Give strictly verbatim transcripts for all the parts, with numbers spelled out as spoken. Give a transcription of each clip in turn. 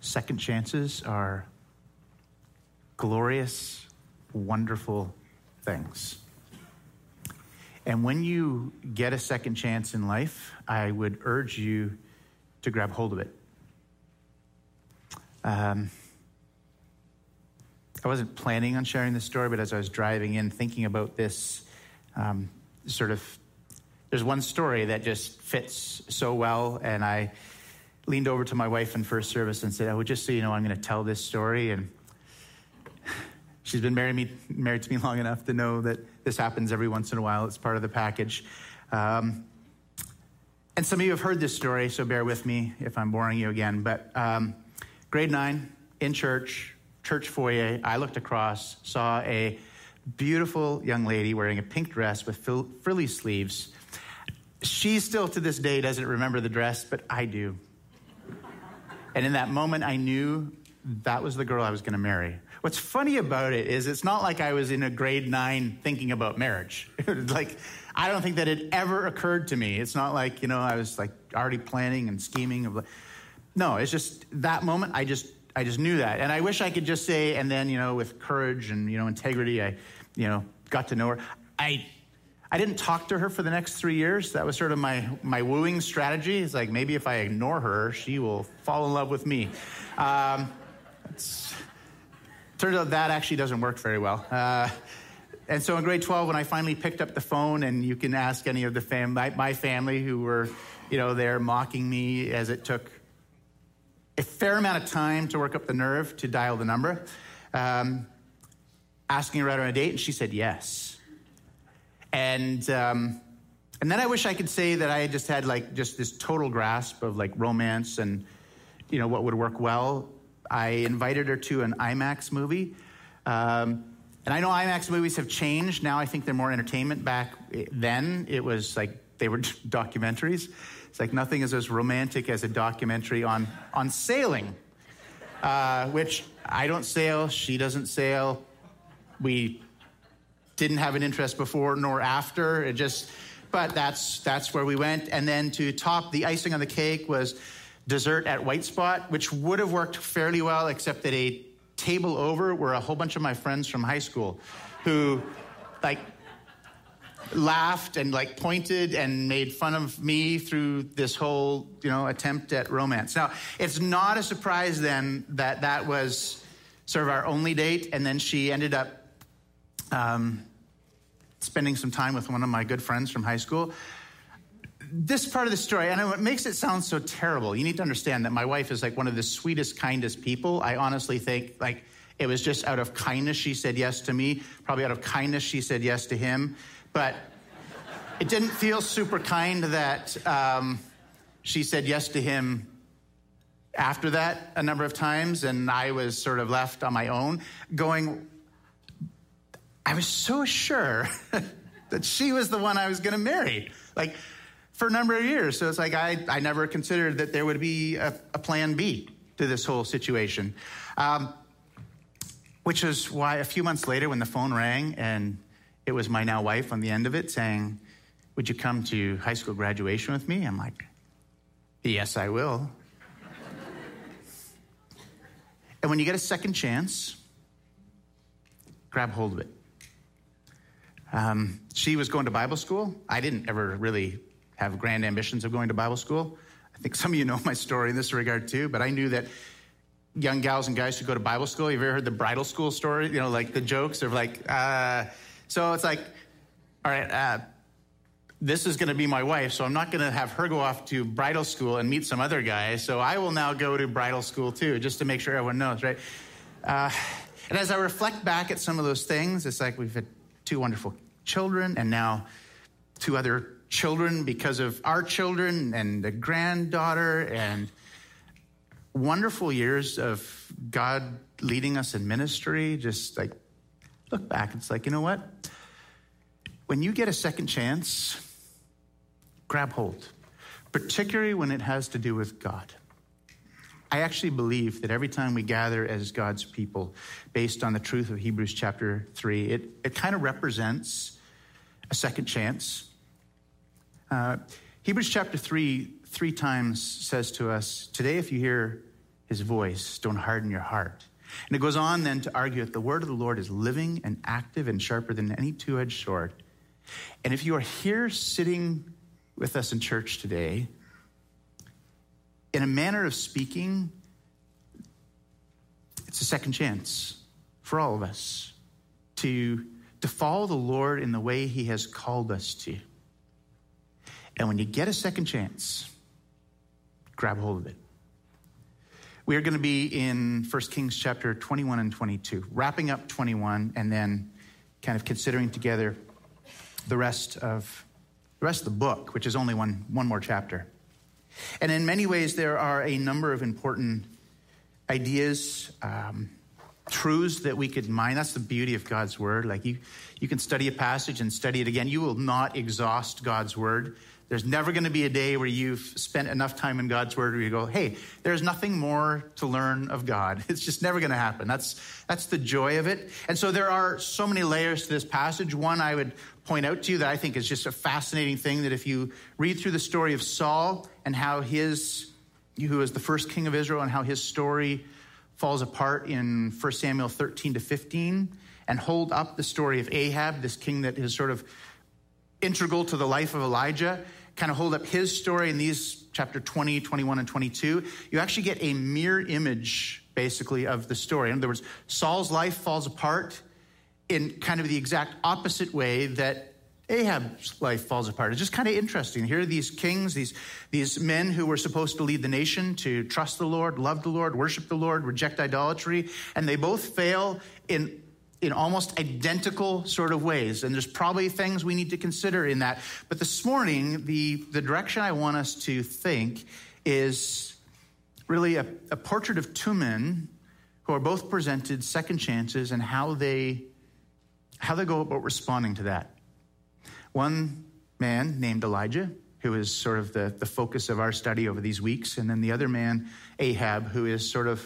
Second chances are glorious, wonderful things. And when you get a second chance in life, I would urge you to grab hold of it. Um, I wasn't planning on sharing this story, but as I was driving in thinking about this, um, sort of, there's one story that just fits so well, and I leaned over to my wife in first service and said, "Oh, just so you know, I'm going to tell this story." And she's been married me married to me long enough to know that this happens every once in a while. It's part of the package. Um, and some of you have heard this story, so bear with me if I'm boring you again. But um, grade nine, in church, church foyer, I looked across, saw a beautiful young lady wearing a pink dress with frill- frilly sleeves. She still to this day doesn't remember the dress, but I do. And in that moment, I knew that was the girl I was going to marry. What's funny about it is it's not like I was in a grade nine thinking about marriage. Like, I don't think that it ever occurred to me. It's not like, you know, I was like already planning and scheming. No, it's just that moment, I just I just knew that. And I wish I could just say, and then, you know, with courage and, you know, integrity, I, you know, got to know her. I I didn't talk to her for the next three years. That was sort of my, my wooing strategy. It's like, maybe if I ignore her, she will fall in love with me. Um, it's, turns out that actually doesn't work very well. Uh, and so in grade twelve, when I finally picked up the phone, and you can ask any of the fam- my, my family who were, you know, there mocking me, as it took a fair amount of time to work up the nerve to dial the number, um, asking her out on a date, and she said yes. And um, and then I wish I could say that I just had like just this total grasp of like romance and, you know, what would work well. I invited her to an IMAX movie. Um, and I know IMAX movies have changed. Now I think they're more entertainment. Back then, it was like they were documentaries. It's like nothing is as romantic as a documentary on, on sailing, uh, which I don't sail, she doesn't sail. We didn't have an interest before nor after. It just, but that's that's where we went. And then to top the icing on the cake was dessert at White Spot, which would have worked fairly well, except that a table over were a whole bunch of my friends from high school who, like, laughed and like pointed and made fun of me through this whole, you know, attempt at romance. Now, it's not a surprise then that that was sort of our only date, and then she ended up um, spending some time with one of my good friends from high school. This part of the story, and what makes it sound so terrible, you need to understand that my wife is like one of the sweetest, kindest people. I honestly think like it was just out of kindness she said yes to me. Probably out of kindness she said yes to him. But it didn't feel super kind that um, she said yes to him after that a number of times, and I was sort of left on my own going, I was so sure that she was the one I was going to marry, like, for a number of years. So it's like I, I never considered that there would be a, a plan B to this whole situation, um, which is why a few months later when the phone rang and it was my now wife on the end of it saying, would you come to high school graduation with me? I'm like, yes, I will. And when you get a second chance, grab hold of it. Um, she was going to Bible school. I didn't ever really have grand ambitions of going to Bible school. I think some of you know my story in this regard too, but I knew that young gals and guys who go to Bible school, you've ever heard the bridal school story? You know, like the jokes of like, uh, so it's like, all right, uh, this is going to be my wife, so I'm not going to have her go off to bridal school and meet some other guy. So I will now go to bridal school too, just to make sure everyone knows, right? Uh, and as I reflect back at some of those things, it's like we've had two wonderful children and now two other children because of our children and a granddaughter and wonderful years of God leading us in ministry. Just like look back, it's like, you know what? When you get a second chance, grab hold, particularly when it has to do with God. I actually believe that every time we gather as God's people, based on the truth of Hebrews chapter three, it, it kind of represents a second chance. Uh, Hebrews chapter three, three times says to us, today if you hear his voice. Don't harden your heart. And it goes on then to argue that the word of the Lord is living and active and sharper than any two-edged sword. And if you are here sitting with us in church today, in a manner of speaking, it's a second chance for all of us to, to follow the Lord in the way he has called us to. And when you get a second chance, grab hold of it. We are going to be in First Kings chapter twenty-one and twenty-two, wrapping up twenty-one and then kind of considering together the rest of the rest of the book, which is only one, one more chapter. And in many ways, there are a number of important ideas, um, truths that we could mine. That's the beauty of God's word. Like you, you can study a passage and study it again. You will not exhaust God's word. There's never going to be a day where you've spent enough time in God's word where you go, hey, there's nothing more to learn of God. It's just never going to happen. That's that's the joy of it. And so there are so many layers to this passage. One I would point out to you that I think is just a fascinating thing, that if you read through the story of Saul and how his, who was the first king of Israel, and how his story falls apart in First Samuel thirteen to fifteen, and hold up the story of Ahab, this king that is sort of integral to the life of Elijah, kind of hold up his story in these chapter twenty, twenty-one, and twenty-two, you actually get a mirror image, basically, of the story. In other words, Saul's life falls apart in kind of the exact opposite way that Ahab's life falls apart. It's just kind of interesting. Here are these kings, these, these men who were supposed to lead the nation, to trust the Lord, love the Lord, worship the Lord, reject idolatry, and they both fail in in almost identical sort of ways. And there's probably things we need to consider in that. But this morning, the, the direction I want us to think is really a, a portrait of two men who are both presented second chances and how they, how they go about responding to that. One man named Elijah, who is sort of the, the focus of our study over these weeks. And then the other man, Ahab, who is sort of,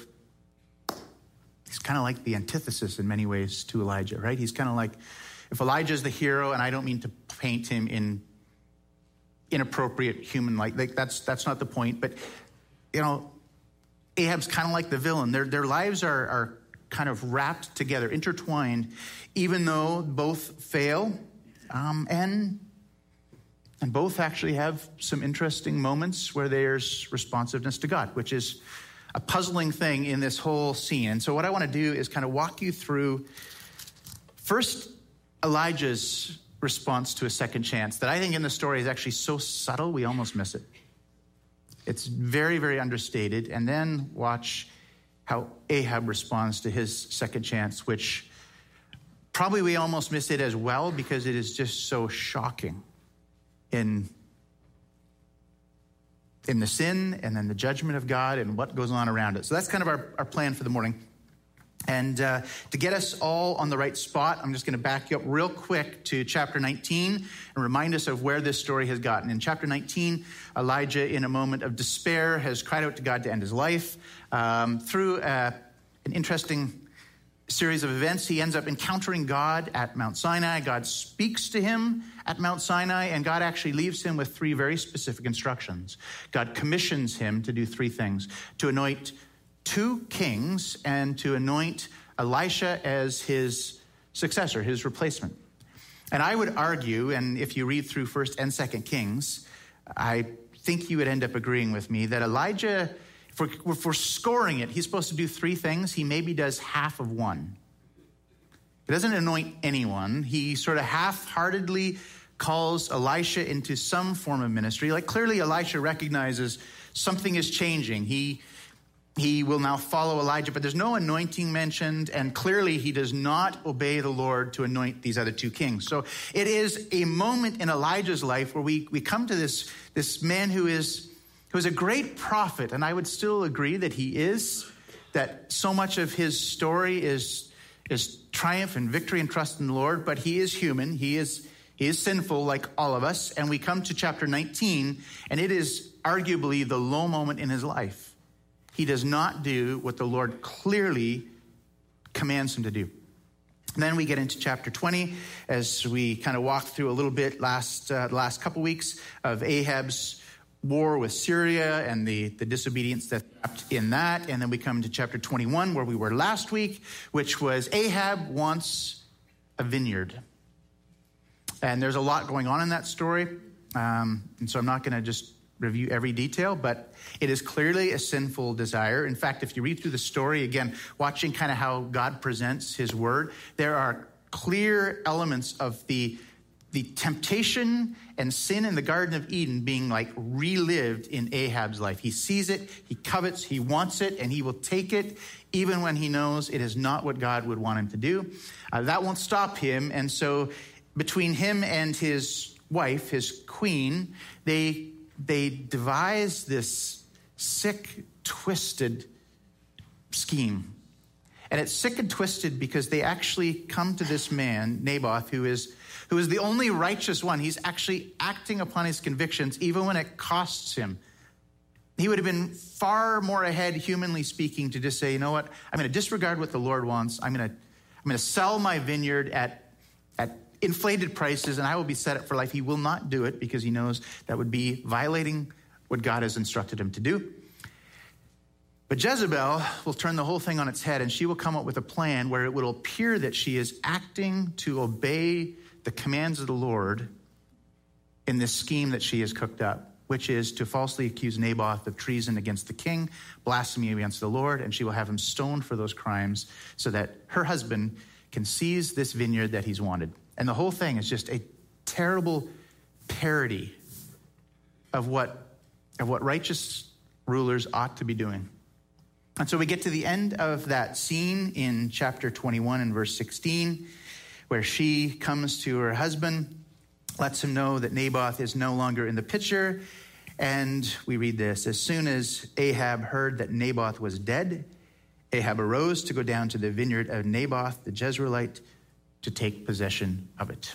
he's kind of like the antithesis in many ways to Elijah, right? He's kind of like, if Elijah's the hero, and I don't mean to paint him in inappropriate human like, like that's that's not the point, but you know, Ahab's kind of like the villain. Their their lives are are kind of wrapped together, intertwined, even though both fail, um, and and both actually have some interesting moments where there's responsiveness to God, which is a puzzling thing in this whole scene. And so what I want to do is kind of walk you through first Elijah's response to a second chance that I think in the story is actually so subtle we almost miss it. It's very, very understated. And then watch how Ahab responds to his second chance, which probably we almost miss it as well because it is just so shocking in in the sin and then the judgment of God and what goes on around it. So that's kind of our, our plan for the morning. And uh, to get us all on the right spot, I'm just going to back you up real quick to chapter nineteen and remind us of where this story has gotten. In chapter nineteen, Elijah, in a moment of despair, has cried out to God to end his life. Um, through uh, an interesting series of events, he ends up encountering God at Mount Sinai. God speaks to him at Mount Sinai, and God actually leaves him with three very specific instructions. God commissions him to do three things: to anoint two kings and to anoint Elisha as his successor, his replacement. And I would argue, and if you read through First and Second Kings, I think you would end up agreeing with me that Elijah, if we're, if we're scoring it, he's supposed to do three things. He maybe does half of one. He doesn't anoint anyone. He sort of half-heartedly calls Elisha into some form of ministry. Like clearly Elisha recognizes something is changing. He he will now follow Elijah, but there's no anointing mentioned, and clearly he does not obey the Lord to anoint these other two kings. So it is a moment in Elijah's life where we, we come to this, this man who is who is a great prophet, and I would still agree that he is, that so much of his story is, is triumph and victory and trust in the Lord, but he is human. He is He is sinful like all of us. And we come to chapter nineteen, and it is arguably the low moment in his life. He does not do what the Lord clearly commands him to do. And then we get into chapter twenty as we kind of walk through a little bit last uh, last couple weeks of Ahab's war with Syria and the, the disobedience that's wrapped in that. And then we come to chapter twenty-one, where we were last week, which was Ahab wants a vineyard. And there's a lot going on in that story. Um, and so I'm not going to just review every detail, but it is clearly a sinful desire. In fact, if you read through the story, again, watching kind of how God presents his word, there are clear elements of the, the temptation and sin in the Garden of Eden being like relived in Ahab's life. He sees it, he covets, he wants it, and he will take it even when he knows it is not what God would want him to do. Uh, that won't stop him. And so between him and his wife, his queen, they they devise this sick, twisted scheme. And it's sick and twisted because they actually come to this man, Naboth, who is who is the only righteous one. He's actually acting upon his convictions, even when it costs him. He would have been far more ahead, humanly speaking, to just say, you know what, I'm going to disregard what the Lord wants. I'm going to I'm going to sell my vineyard at at inflated prices, and I will be set up for life. He will not do it because he knows that would be violating what God has instructed him to do. But Jezebel will turn the whole thing on its head, and she will come up with a plan where it will appear that she is acting to obey the commands of the Lord in this scheme that she has cooked up, which is to falsely accuse Naboth of treason against the king, blasphemy against the Lord, and she will have him stoned for those crimes so that her husband can seize this vineyard that he's wanted. And the whole thing is just a terrible parody of what, of what righteous rulers ought to be doing. And so we get to the end of that scene in chapter twenty-one and verse sixteen, where she comes to her husband, lets him know that Naboth is no longer in the picture. And we read this: as soon as Ahab heard that Naboth was dead, Ahab arose to go down to the vineyard of Naboth the Jezreelite to take possession of it.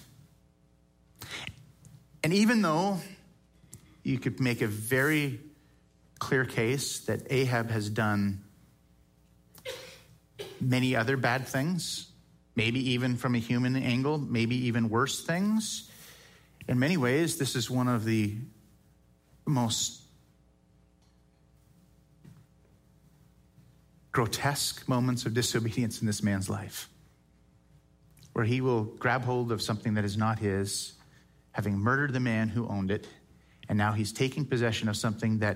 And even though you could make a very clear case that Ahab has done many other bad things, maybe even from a human angle, maybe even worse things, in many ways, this is one of the most grotesque moments of disobedience in this man's life, where he will grab hold of something that is not his, having murdered the man who owned it, and now he's taking possession of something that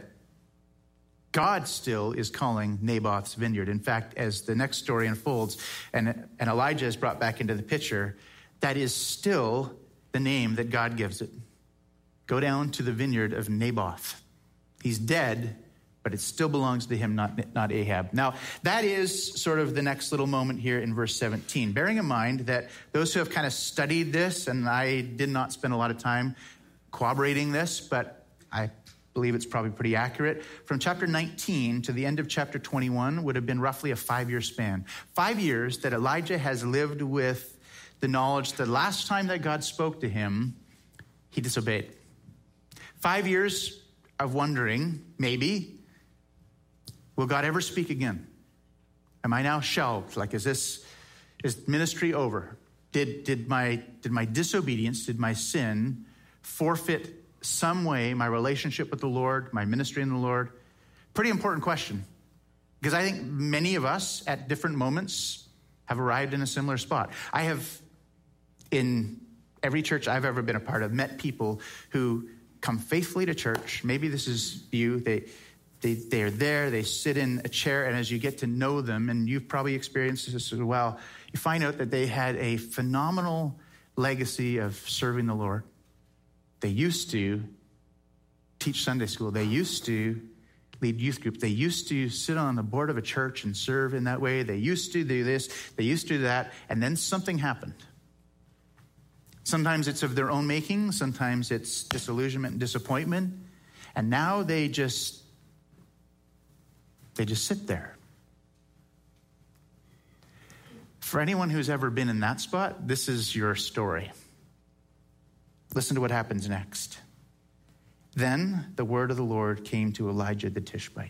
God still is calling Naboth's vineyard. In fact, as the next story unfolds, and, and Elijah is brought back into the picture, that is still the name that God gives it. Go down to the vineyard of Naboth. He's dead, but it still belongs to him, not, not Ahab. Now, that is sort of the next little moment here in verse seventeen. Bearing in mind that those who have kind of studied this, and I did not spend a lot of time corroborating this, but I believe it's probably pretty accurate. From chapter nineteen to the end of chapter twenty-one would have been roughly a five-year span. Five years that Elijah has lived with the knowledge that the last time that God spoke to him, he disobeyed. Five years of wondering, maybe, will God ever speak again? Am I now shelved? Like, is this, is ministry over? Did, did my, did my disobedience, did my sin forfeit some way my relationship with the Lord, my ministry in the Lord? Pretty important question, because I think many of us at different moments have arrived in a similar spot. I have, in every church I've ever been a part of, met people who come faithfully to church. Maybe this is you. They, they, they are there. They sit in a chair, and as you get to know them, and you've probably experienced this as well, you find out that they had a phenomenal legacy of serving the Lord. They used to teach Sunday school. They used to lead youth group. They used to sit on the board of a church and serve in that way. They used to do this. They used to do that. And then something happened. Sometimes it's of their own making. Sometimes it's disillusionment and disappointment. And now they just, they just sit there. For anyone who's ever been in that spot, this is your story. Listen to what happens next. Then the word of the Lord came to Elijah the Tishbite.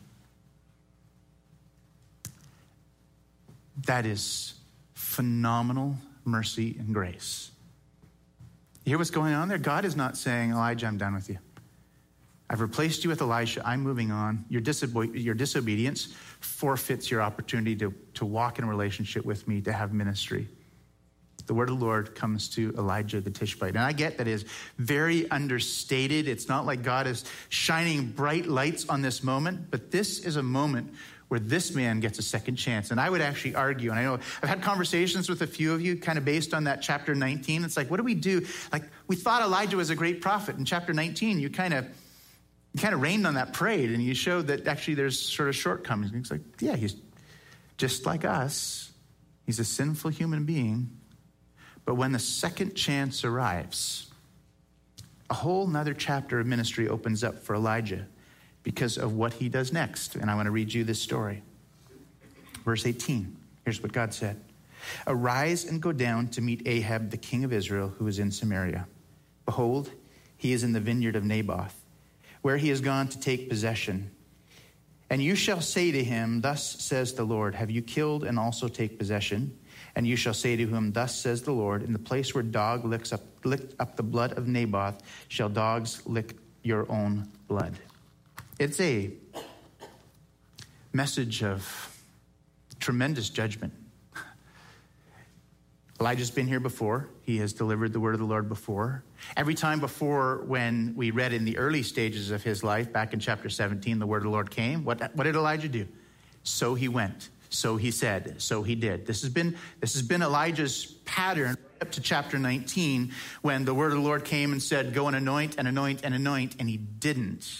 That is phenomenal mercy and grace. You hear what's going on there? God is not saying, Elijah, I'm done with you. I've replaced you with Elisha. I'm moving on. Your, disobe- your disobedience forfeits your opportunity to, to walk in a relationship with me, to have ministry. The word of the Lord comes to Elijah the Tishbite. And I get that is very understated. It's not like God is shining bright lights on this moment, but this is a moment where this man gets a second chance. And I would actually argue, and I know I've had conversations with a few of you kind of based on that chapter nineteen. It's like, what do we do? Like, we thought Elijah was a great prophet. In chapter nineteen, you kind of you kind of rained on that parade, and you showed that actually there's sort of shortcomings. And it's like, yeah, he's just like us. He's a sinful human being. But when the second chance arrives, a whole nother chapter of ministry opens up for Elijah because of what he does next. And I want to read you this story. Verse eighteen, here's what God said. Arise and go down to meet Ahab, the king of Israel, who is in Samaria. Behold, he is in the vineyard of Naboth, where he has gone to take possession. And you shall say to him, thus says the Lord, have you killed and also take possession? And you shall say to him, thus says the Lord, in the place where dog licks up, licked up the blood of Naboth, shall dogs lick your own blood. It's a message of tremendous judgment. Elijah's been here before. He has delivered the word of the Lord before. Every time before, when we read in the early stages of his life, back in chapter seventeen, the word of the Lord came. What, what did Elijah do? So he went. So he said, so he did. This has been this has been Elijah's pattern up to chapter nineteen, when the word of the Lord came and said, go and anoint and anoint and anoint, and he didn't.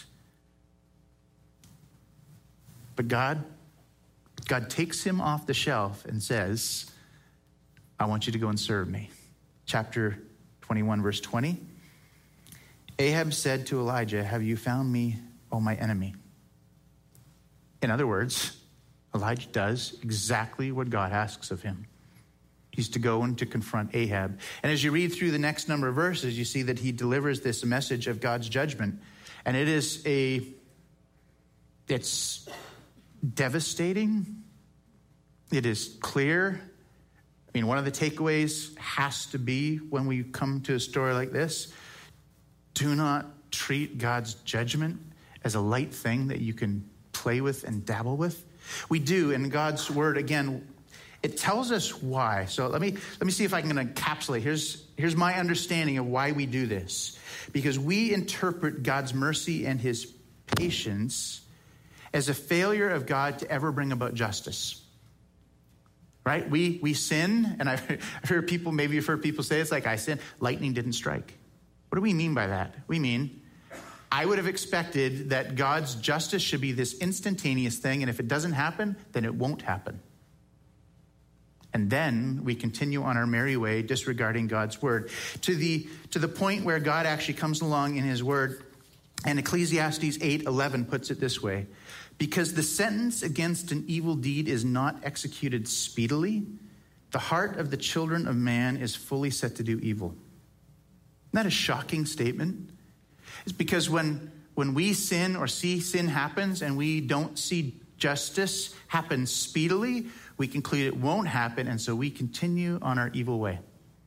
But God, God takes him off the shelf and says, I want you to go and serve me. Chapter twenty-one, verse twenty. Ahab said to Elijah, have you found me, O my enemy? In other words, Elijah does exactly what God asks of him. He's to go and to confront Ahab. And as you read through the next number of verses, you see that he delivers this message of God's judgment. And it is a, it's devastating. It is clear. I mean, one of the takeaways has to be when we come to a story like this, do not treat God's judgment as a light thing that you can play with and dabble with. We do, in God's word, again, it tells us why. So let me let me see if I can encapsulate. Here's, here's my understanding of why we do this. Because we interpret God's mercy and his patience as a failure of God to ever bring about justice. Right? We we sin, and I've heard people, maybe you've heard people say, it's like, I sin, lightning didn't strike. What do we mean by that? We mean, I would have expected that God's justice should be this instantaneous thing, and if it doesn't happen, then it won't happen. And then we continue on our merry way, disregarding God's word, to the to the point where God actually comes along in his word, and Ecclesiastes eight eleven puts it this way: because the sentence against an evil deed is not executed speedily, the heart of the children of man is fully set to do evil. Isn't that a shocking statement? It's because when, when we sin or see sin happens and we don't see justice happen speedily, we conclude it won't happen, and so we continue on our evil way.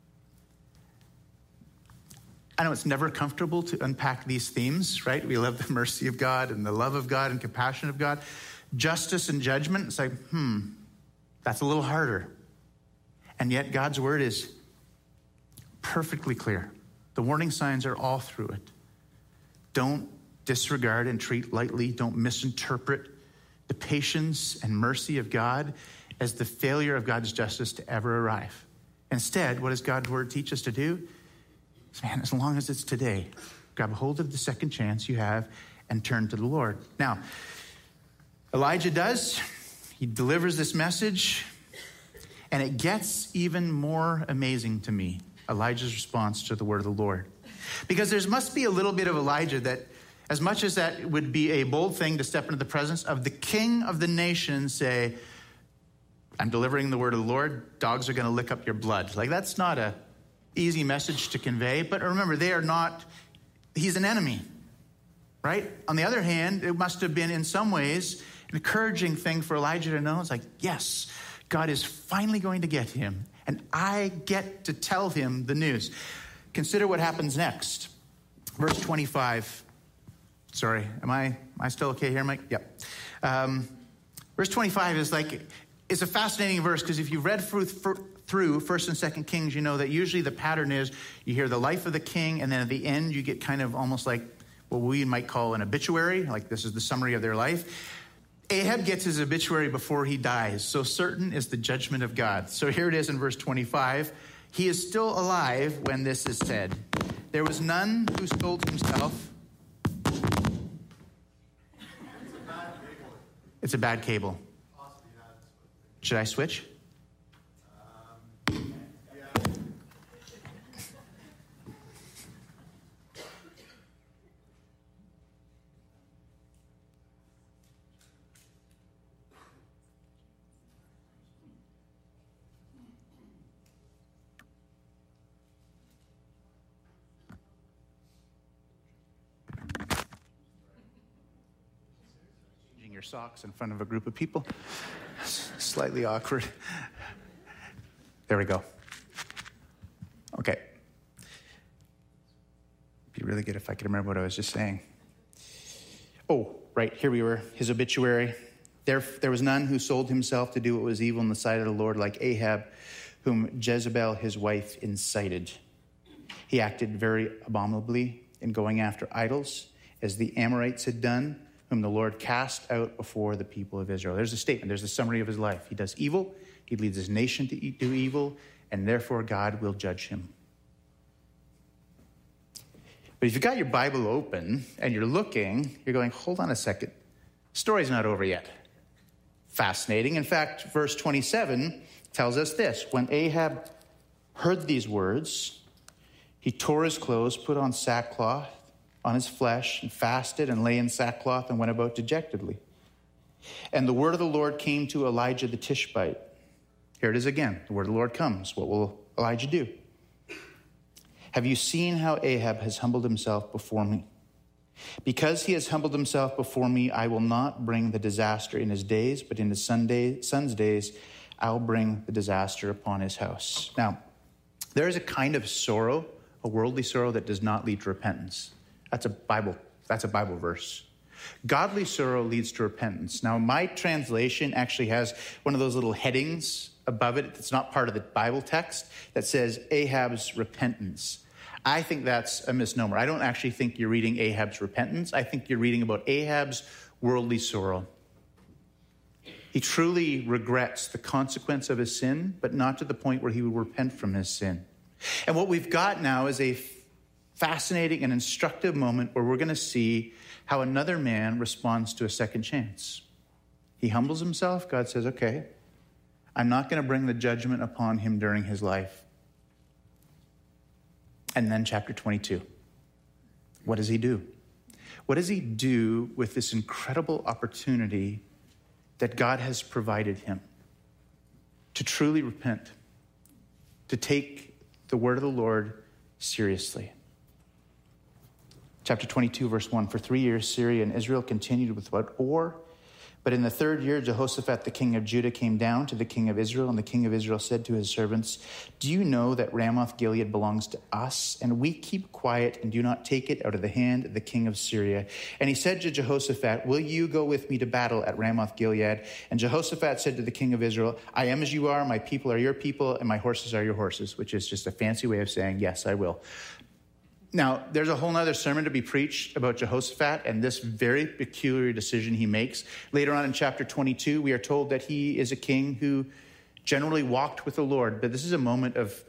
I know it's never comfortable to unpack these themes, right? We love the mercy of God and the love of God and compassion of God. Justice and judgment, it's like, hmm, that's a little harder. And yet God's word is perfectly clear. The warning signs are all through it. Don't disregard and treat lightly. Don't misinterpret the patience and mercy of God as the failure of God's justice to ever arrive. Instead, what does God's word teach us to do? Man, as long as it's today, grab a hold of the second chance you have and turn to the Lord. Now, Elijah does. He delivers this message, and it gets even more amazing to me, Elijah's response to the word of the Lord. Because there must be a little bit of Elijah that, as much as that would be a bold thing to step into the presence of the king of the nation, say, I'm delivering the word of the Lord, dogs are going to lick up your blood. Like, that's not a easy message to convey, but remember, they are not, he's an enemy, right? On the other hand, it must have been in some ways an encouraging thing for Elijah to know. It's like, yes, God is finally going to get him, and I get to tell him the news. Consider what happens next. Verse twenty-five, Sorry, am I am I still okay here, Mike? Yep. Um, verse twenty-five is like, it's a fascinating verse because if you've read through, through First and Second Kings, you know that usually the pattern is you hear the life of the king, and then at the end you get kind of almost like what we might call an obituary, like this is the summary of their life. Ahab gets his obituary before he dies, so certain is the judgment of God. So here it is in verse twenty-five. He is still alive when this is said. There was none who sold himself. It's a bad cable. Should I switch? Um, yeah. Changing your socks in front of a group of people. Slightly awkward. There we go. Okay. It'd be really good if I could remember what I was just saying. Oh, right, here we were. His obituary. There, there was none who sold himself to do what was evil in the sight of the Lord, like Ahab, whom Jezebel, his wife, incited. He acted very abominably in going after idols, as the Amorites had done, whom the Lord cast out before the people of Israel. There's a statement. There's the summary of his life. He does evil. He leads his nation to do evil, and therefore God will judge him. But if you've got your Bible open and you're looking, you're going, hold on a second. Story's not over yet. Fascinating. In fact, verse twenty-seven tells us this. When Ahab heard these words, he tore his clothes, put on sackcloth on his flesh, and fasted and lay in sackcloth and went about dejectedly. And the word of the Lord came to Elijah the Tishbite. Here it is again. The word of the Lord comes. What will Elijah do? Have you seen how Ahab has humbled himself before me? Because he has humbled himself before me, I will not bring the disaster in his days, but in his son's days, I'll bring the disaster upon his house. Now, there is a kind of sorrow, a worldly sorrow that does not lead to repentance. That's a Bible, that's a Bible verse. Godly sorrow leads to repentance. Now, my translation actually has one of those little headings above it that's not part of the Bible text that says Ahab's repentance. I think that's a misnomer. I don't actually think you're reading Ahab's repentance. I think you're reading about Ahab's worldly sorrow. He truly regrets the consequence of his sin, but not to the point where he would repent from his sin. And what we've got now is a fascinating and instructive moment where we're going to see how another man responds to a second chance. He humbles himself. God says, okay, I'm not going to bring the judgment upon him during his life. And then chapter twenty-two. What does he do? What does he do with this incredible opportunity that God has provided him to truly repent, to take the word of the Lord seriously? Chapter twenty-two, verse one, for three years Syria and Israel continued without war. But in the third year, Jehoshaphat, the king of Judah, came down to the king of Israel, and the king of Israel said to his servants, do you know that Ramoth-Gilead belongs to us, and we keep quiet and do not take it out of the hand of the king of Syria? And he said to Jehoshaphat, will you go with me to battle at Ramoth-Gilead? And Jehoshaphat said to the king of Israel, I am as you are, my people are your people, and my horses are your horses, which is just a fancy way of saying, yes, I will. Now, there's a whole other sermon to be preached about Jehoshaphat and this very peculiar decision he makes. Later on in chapter twenty-two, we are told that he is a king who generally walked with the Lord. But this is a moment of,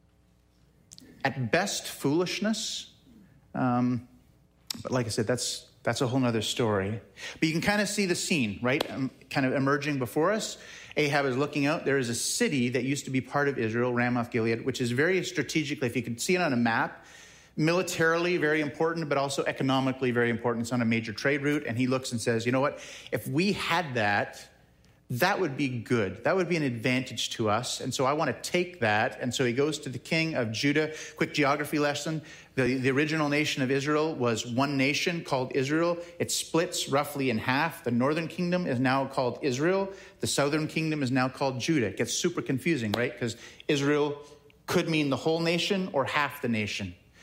at best, foolishness. Um, but like I said, that's that's a whole other story. But you can kind of see the scene, right? Um, kind of emerging before us. Ahab is looking out. There is a city that used to be part of Israel, Ramoth-Gilead, which is very strategically, if you could see it on a map, militarily very important, but also economically very important. It's on a major trade route. And he looks and says, you know what? If we had that, that would be good. That would be an advantage to us. And so I want to take that. And so he goes to the king of Judah. Quick geography lesson. The, the original nation of Israel was one nation called Israel. It splits roughly in half. The northern kingdom is now called Israel. The southern kingdom is now called Judah. It gets super confusing, right? Because Israel could mean the whole nation or half the nation.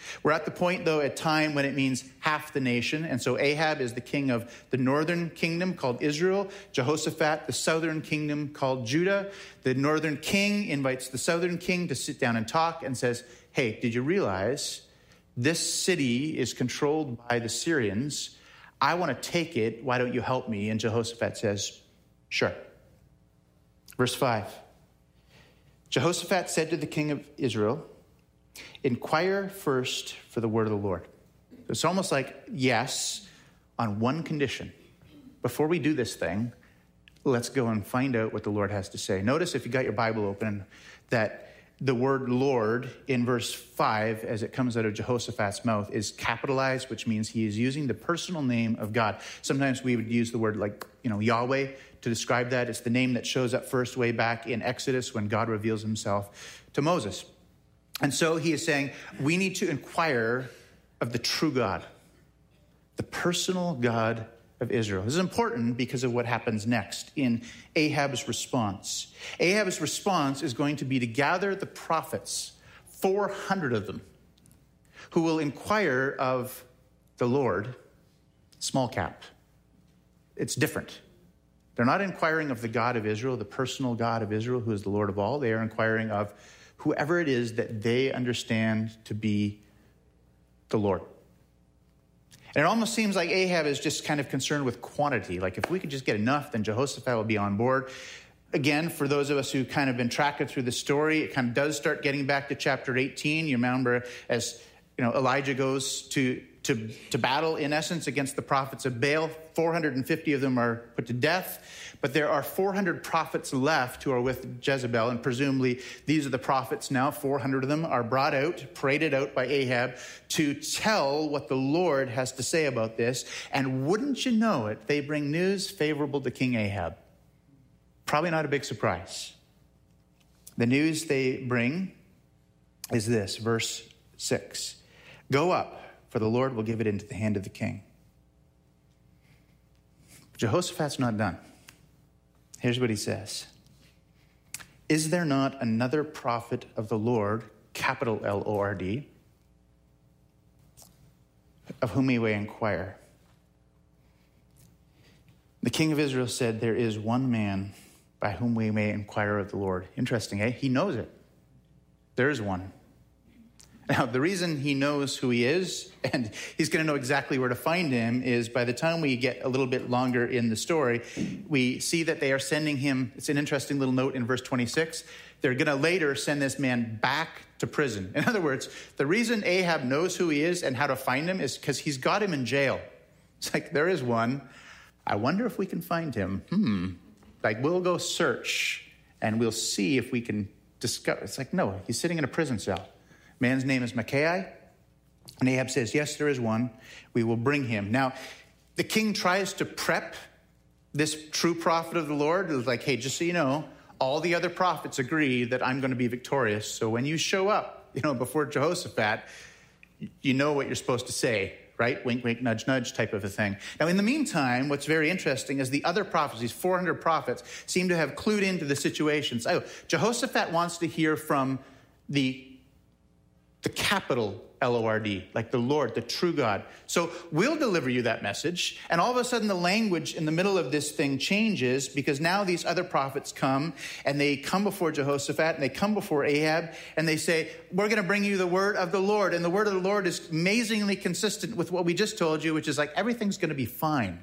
We're at the point, though, at time when it means half the nation. And so Ahab is the king of the northern kingdom called Israel. Jehoshaphat, the southern kingdom called Judah. The northern king invites the southern king to sit down and talk and says, hey, did you realize this city is controlled by the Syrians? I want to take it. Why don't you help me? And Jehoshaphat says, sure. Verse five. Jehoshaphat said to the king of Israel, inquire first for the word of the Lord. It's almost like yes, on one condition. Before we do this thing, let's go and find out what the Lord has to say. Notice, if you got your Bible open, that the word Lord in verse five, as it comes out of Jehoshaphat's mouth, is capitalized, which means he is using the personal name of God. Sometimes we would use the word like, you know, Yahweh to describe that. It's the name that shows up first way back in Exodus when God reveals himself to Moses. And so he is saying, we need to inquire of the true God, the personal God of Israel. This is important because of what happens next in Ahab's response. Ahab's response is going to be to gather the prophets, four hundred of them, who will inquire of the Lord, small cap. It's different. They're not inquiring of the God of Israel, the personal God of Israel, who is the Lord of all. They are inquiring of whoever it is that they understand to be the Lord. And it almost seems like Ahab is just kind of concerned with quantity. Like, if we could just get enough, then Jehoshaphat will be on board. Again, for those of us who kind of been tracking through the story, it kind of does start getting back to chapter eighteen. You remember as, you know, Elijah goes to, to, to battle, in essence, against the prophets of Baal. four hundred fifty of them are put to death. But there are four hundred prophets left who are with Jezebel, and presumably these are the prophets now. four hundred of them are brought out, paraded out by Ahab to tell what the Lord has to say about this. And wouldn't you know it, they bring news favorable to King Ahab. Probably not a big surprise. The news they bring is this, verse six. Go up, for the Lord will give it into the hand of the king. Jehoshaphat's not done. Here's what he says. Is there not another prophet of the Lord, capital L O R D, of whom we may inquire? The king of Israel said, there is one man by whom we may inquire of the Lord. Interesting, eh? He knows it. There is one. Now, the reason he knows who he is, and he's going to know exactly where to find him, is by the time we get a little bit longer in the story, we see that they are sending him, it's an interesting little note in verse twenty-six, they're going to later send this man back to prison. In other words, the reason Ahab knows who he is and how to find him is because he's got him in jail. It's like, there is one. I wonder if we can find him. Hmm. Like, we'll go search, and we'll see if we can discover. It's like, no, he's sitting in a prison cell. Man's name is Micaiah, and Ahab says, yes, there is one. We will bring him. Now, the king tries to prep this true prophet of the Lord. It's like, hey, just so you know, all the other prophets agree that I'm going to be victorious. So when you show up, you know, before Jehoshaphat, you know what you're supposed to say, right? Wink, wink, nudge, nudge type of a thing. Now, in the meantime, what's very interesting is the other prophets, these four hundred prophets, seem to have clued into the situations. Oh, Jehoshaphat wants to hear from the The capital L O R D, like the Lord, the true God. So we'll deliver you that message. And all of a sudden, the language in the middle of this thing changes, because now these other prophets come, and they come before Jehoshaphat, and they come before Ahab, and they say, we're going to bring you the word of the Lord. And the word of the Lord is amazingly consistent with what we just told you, which is like, everything's going to be fine.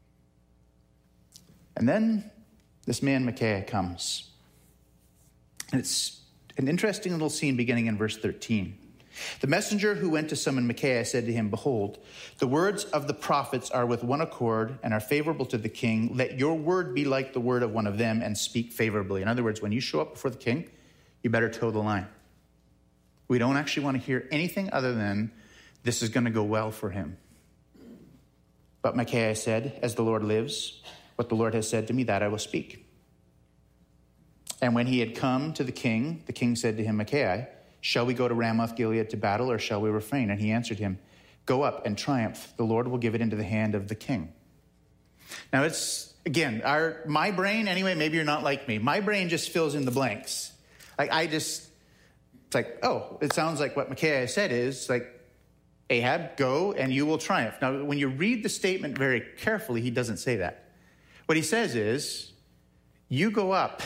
And then this man Micaiah comes. And it's an interesting little scene beginning in verse thirteen. The messenger who went to summon Micaiah said to him, behold, the words of the prophets are with one accord and are favorable to the king. Let your word be like the word of one of them and speak favorably. In other words, when you show up before the king, you better toe the line. We don't actually want to hear anything other than this is going to go well for him. But Micaiah said, as the Lord lives, what the Lord has said to me, that I will speak. And when he had come to the king, the king said to him, Micaiah, shall we go to Ramoth Gilead to battle, or shall we refrain? And he answered him, go up and triumph. The Lord will give it into the hand of the king. Now it's, again, our my brain, anyway, maybe you're not like me. My brain just fills in the blanks. Like I just, it's like, oh, it sounds like what Micaiah said is, like, Ahab, go and you will triumph. Now, when you read the statement very carefully, he doesn't say that. What he says is, you go up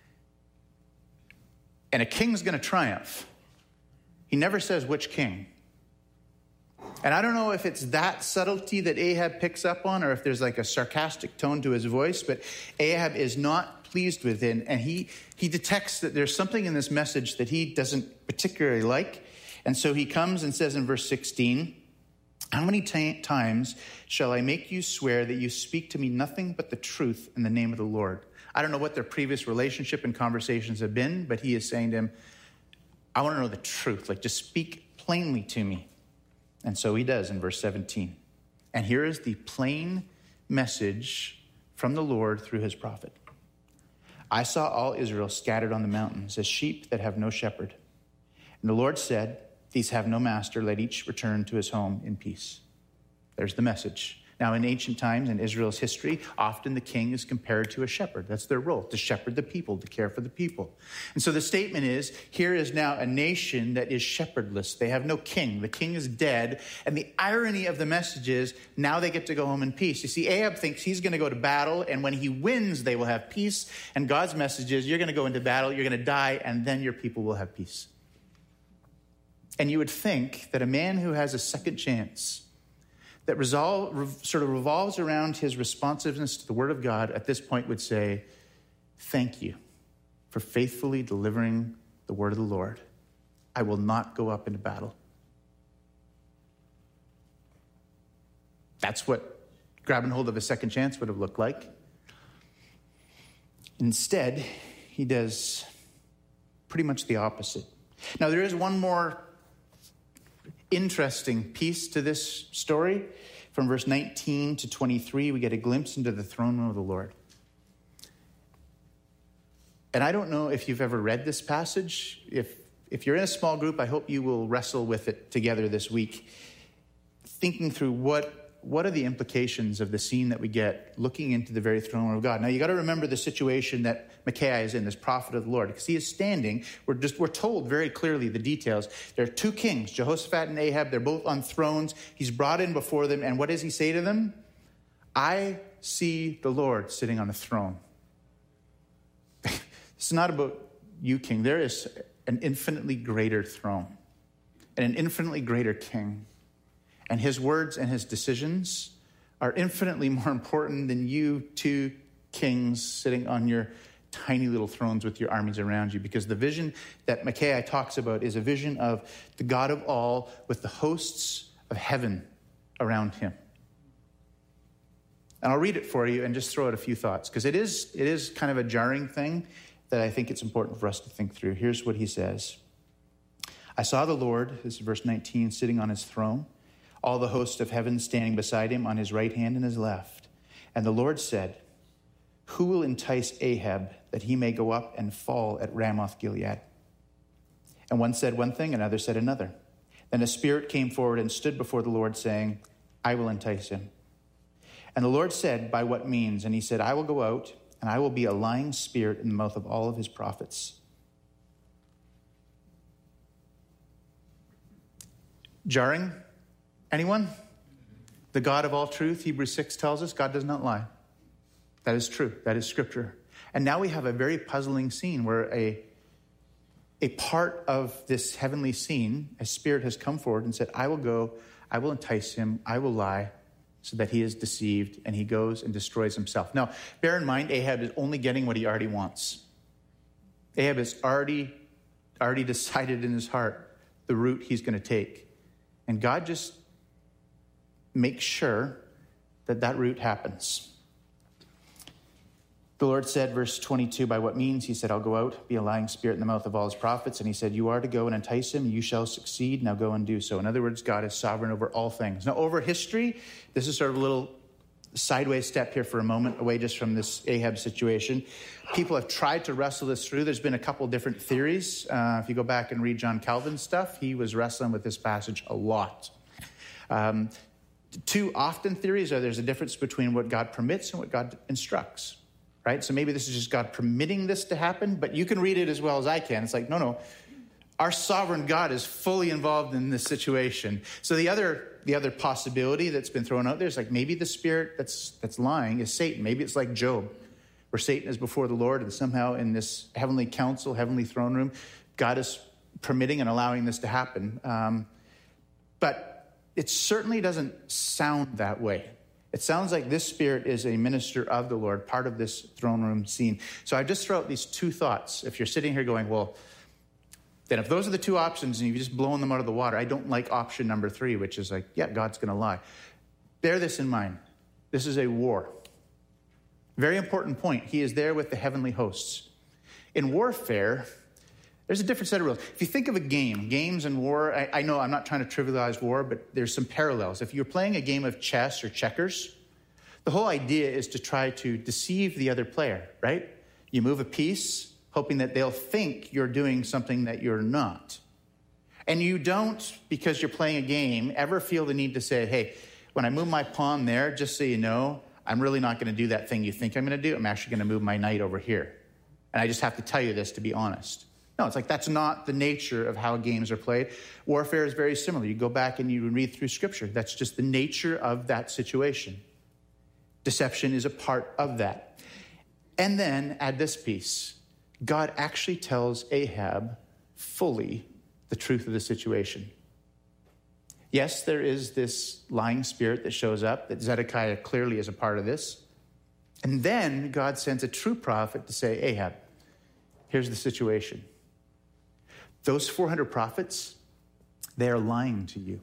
and a king's going to triumph. He never says which king. And I don't know if it's that subtlety that Ahab picks up on or if there's like a sarcastic tone to his voice, but Ahab is not pleased with it. And he, he detects that there's something in this message that he doesn't particularly like. And so he comes and says in verse sixteen, how many t- times shall I make you swear that you speak to me nothing but the truth in the name of the Lord? I don't know what their previous relationship and conversations have been, but he is saying to him, I want to know the truth. Like, just speak plainly to me. And so he does in verse seventeen. And here is the plain message from the Lord through his prophet. I saw all Israel scattered on the mountains as sheep that have no shepherd. And the Lord said, these have no master. Let each return to his home in peace. There's the message. Now, in ancient times, in Israel's history, often the king is compared to a shepherd. That's their role, to shepherd the people, to care for the people. And so the statement is, here is now a nation that is shepherdless. They have no king. The king is dead. And the irony of the message is, now they get to go home in peace. You see, Ahab thinks he's going to go to battle, and when he wins, they will have peace. And God's message is, you're going to go into battle, you're going to die, and then your people will have peace. And you would think that a man who has a second chance, that resolve, re, sort of revolves around his responsiveness to the word of God, at this point would say, thank you for faithfully delivering the word of the Lord. I will not go up into battle. That's what grabbing hold of a second chance would have looked like. Instead, he does pretty much the opposite. Now, there is one more interesting piece to this story. From verse nineteen to twenty-three, we get a glimpse into the throne room of the Lord. And I don't know if you've ever read this passage. If, if you're in a small group, I hope you will wrestle with it together this week, thinking through what What are the implications of the scene that we get looking into the very throne room of God? Now, you got to remember the situation that Micaiah is in, this prophet of the Lord, because he is standing. We're just we're told very clearly the details. There are two kings, Jehoshaphat and Ahab. They're both on thrones. He's brought in before them. And what does he say to them? I see the Lord sitting on a throne. It's not about you, king. There is an infinitely greater throne and an infinitely greater king. And his words and his decisions are infinitely more important than you two kings sitting on your tiny little thrones with your armies around you. Because the vision that Micaiah talks about is a vision of the God of all with the hosts of heaven around him. And I'll read it for you and just throw out a few thoughts, because it is, it is kind of a jarring thing that I think it's important for us to think through. Here's what he says. I saw the Lord, this is verse nineteen, sitting on his throne, all the hosts of heaven standing beside him on his right hand and his left. And the Lord said, who will entice Ahab that he may go up and fall at Ramoth Gilead? And one said one thing, another said another. Then a spirit came forward and stood before the Lord, saying, I will entice him. And the Lord said, by what means? And he said, I will go out, and I will be a lying spirit in the mouth of all of his prophets. Jarring? Anyone? The God of all truth, Hebrews six tells us, God does not lie. That is true. That is scripture. And now we have a very puzzling scene where a, a part of this heavenly scene, a spirit has come forward and said, I will go, I will entice him, I will lie, so that he is deceived, and he goes and destroys himself. Now, bear in mind, Ahab is only getting what he already wants. Ahab has already, already decided in his heart the route he's going to take. And God just makes sure that that route happens. The Lord said, verse twenty-two, by what means? He said, I'll go out, be a lying spirit in the mouth of all his prophets. And he said, you are to go and entice him. You shall succeed. Now go and do so. In other words, God is sovereign over all things. Now, over history, this is sort of a little sideways step here for a moment, away just from this Ahab situation. People have tried to wrestle this through. There's been a couple different theories. Uh, if you go back and read John Calvin's stuff, he was wrestling with this passage a lot. Um, two often theories are there's a difference between what God permits and what God instructs. Right? So maybe this is just God permitting this to happen, but you can read it as well as I can. It's like, no, no, Our sovereign God is fully involved in this situation. So the other the other possibility that's been thrown out there is like maybe the spirit that's that's lying is Satan. Maybe it's like Job, where Satan is before the Lord, and somehow in this heavenly council, heavenly throne room, God is permitting and allowing this to happen. Um, but it certainly doesn't sound that way. It sounds like this spirit is a minister of the Lord, part of this throne room scene. So I just throw out these two thoughts. If you're sitting here going, well, then if those are the two options and you've just blown them out of the water, I don't like option number three, which is like, yeah, God's going to lie. Bear this in mind. This is a war. Very important point. He is there with the heavenly hosts. In warfare, there's a different set of rules. If you think of a game, games and war, I, I know I'm not trying to trivialize war, but there's some parallels. If you're playing a game of chess or checkers, the whole idea is to try to deceive the other player, right? You move a piece, hoping that they'll think you're doing something that you're not. And you don't, because you're playing a game, ever feel the need to say, hey, when I move my pawn there, just so you know, I'm really not going to do that thing you think I'm going to do. I'm actually going to move my knight over here. And I just have to tell you this to be honest. No, it's like that's not the nature of how games are played. Warfare is very similar. You go back and you read through Scripture. That's just the nature of that situation. Deception is a part of that. And then add this piece. God actually tells Ahab fully the truth of the situation. Yes, there is this lying spirit that shows up, that Zedekiah clearly is a part of this. And then God sends a true prophet to say, Ahab, here's the situation. Those four hundred prophets, they are lying to you.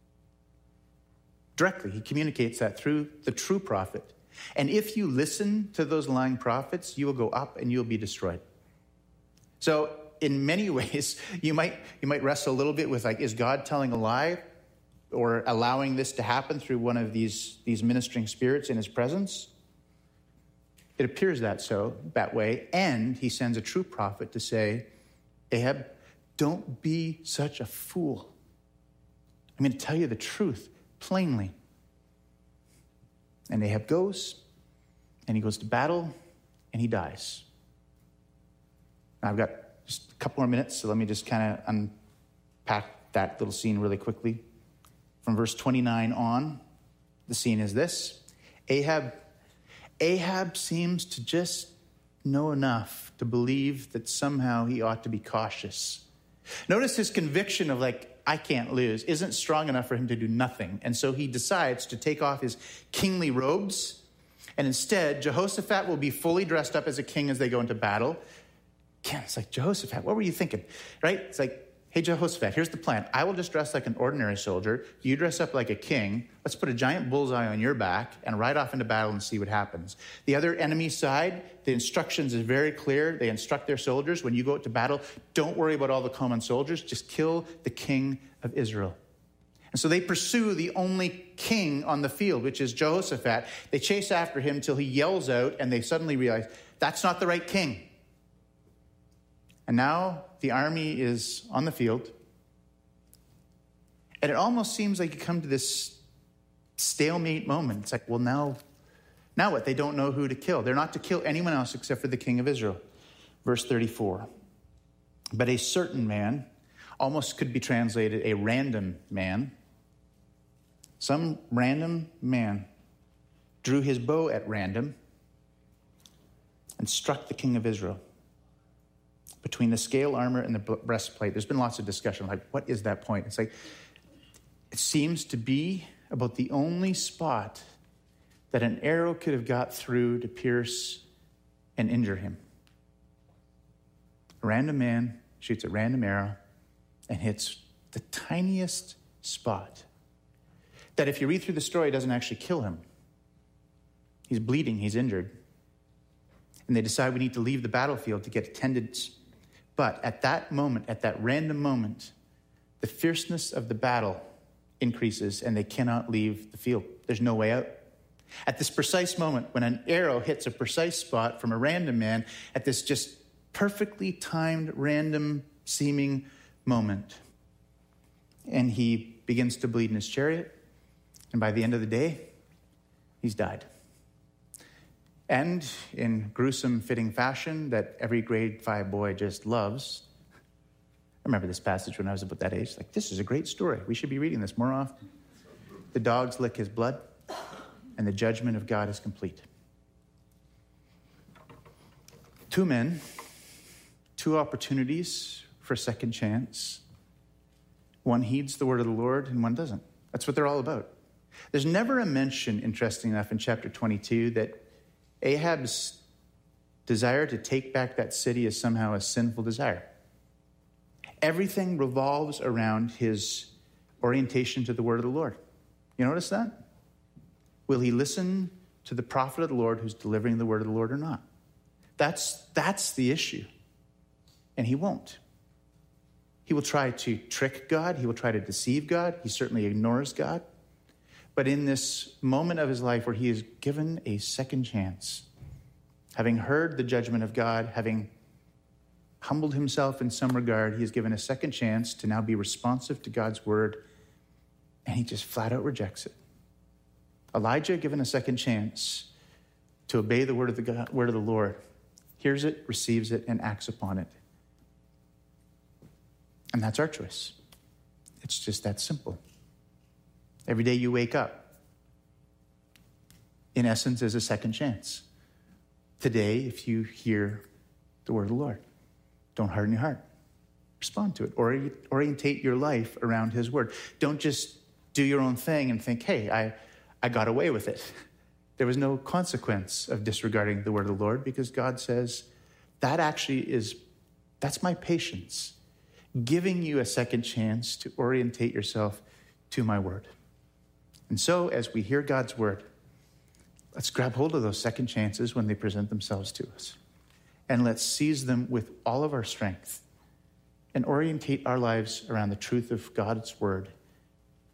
Directly, he communicates that through the true prophet. And if you listen to those lying prophets, you will go up and you'll be destroyed. So in many ways, you might you might wrestle a little bit with like, is God telling a lie or allowing this to happen through one of these, these ministering spirits in his presence? It appears that so, that way. And he sends a true prophet to say, Ahab, don't be such a fool. I'm going to tell you the truth plainly. And Ahab goes, and he goes to battle, and he dies. Now, I've got just a couple more minutes, so let me just kind of unpack that little scene really quickly. From verse twenty-nine on, the scene is this. Ahab, Ahab seems to just know enough to believe that somehow he ought to be cautious. Notice his conviction of like, I can't lose, isn't strong enough for him to do nothing. And so he decides to take off his kingly robes. And instead, Jehoshaphat will be fully dressed up as a king as they go into battle. Again, it's like, Jehoshaphat, what were you thinking? Right? It's like, hey, Jehoshaphat, here's the plan. I will just dress like an ordinary soldier. You dress up like a king. Let's put a giant bullseye on your back and ride off into battle and see what happens. The other enemy side, the instructions is very clear. They instruct their soldiers, when you go out to battle, don't worry about all the common soldiers. Just kill the king of Israel. And so they pursue the only king on the field, which is Jehoshaphat. They chase after him till he yells out, and they suddenly realize that's not the right king. And now the army is on the field. And it almost seems like you come to this stalemate moment. It's like, well, now, now what? They don't know who to kill. They're not to kill anyone else except for the king of Israel. Verse thirty-four. But a certain man, almost could be translated a random man, some random man drew his bow at random and struck the king of Israel between the scale armor and the breastplate. There's been lots of discussion, like, what is that point? It's like, it seems to be about the only spot that an arrow could have got through to pierce and injure him. A random man shoots a random arrow and hits the tiniest spot that, if you read through the story, doesn't actually kill him. He's bleeding, he's injured. And they decide we need to leave the battlefield to get attendance. But at that moment, at that random moment, the fierceness of the battle increases and they cannot leave the field. There's no way out. At this precise moment, when an arrow hits a precise spot from a random man, at this just perfectly timed, random seeming moment, and he begins to bleed in his chariot, and by the end of the day, he's died. And in gruesome, fitting fashion that every grade five boy just loves, remember this passage when I was about that age. Like, this is a great story. We should be reading this more often. The dogs lick his blood, and the judgment of God is complete. Two men, two opportunities for a second chance. One heeds the word of the Lord, and one doesn't. That's what they're all about. There's never a mention, interesting enough, in chapter twenty-two that Ahab's desire to take back that city is somehow a sinful desire. Everything revolves around his orientation to the word of the Lord. You notice that? Will he listen to the prophet of the Lord who's delivering the word of the Lord or not? That's, that's the issue. And he won't. He will try to trick God. He will try to deceive God. He certainly ignores God. But in this moment of his life where he is given a second chance, having heard the judgment of God, having humbled himself in some regard, he is given a second chance to now be responsive to God's word, and he just flat out rejects it. Elijah, given a second chance to obey the word of the God, word of the Lord, hears it, receives it, and acts upon it. And that's our choice. It's just that simple. Every day you wake up, in essence, is a second chance. Today, if you hear the word of the Lord, don't harden your heart. Respond to it. Ori- orientate your life around his word. Don't just do your own thing and think, hey, I, I got away with it. There was no consequence of disregarding the word of the Lord, because God says that actually is, that's my patience, giving you a second chance to orientate yourself to my word. And so as we hear God's word, let's grab hold of those second chances when they present themselves to us. And let's seize them with all of our strength and orientate our lives around the truth of God's word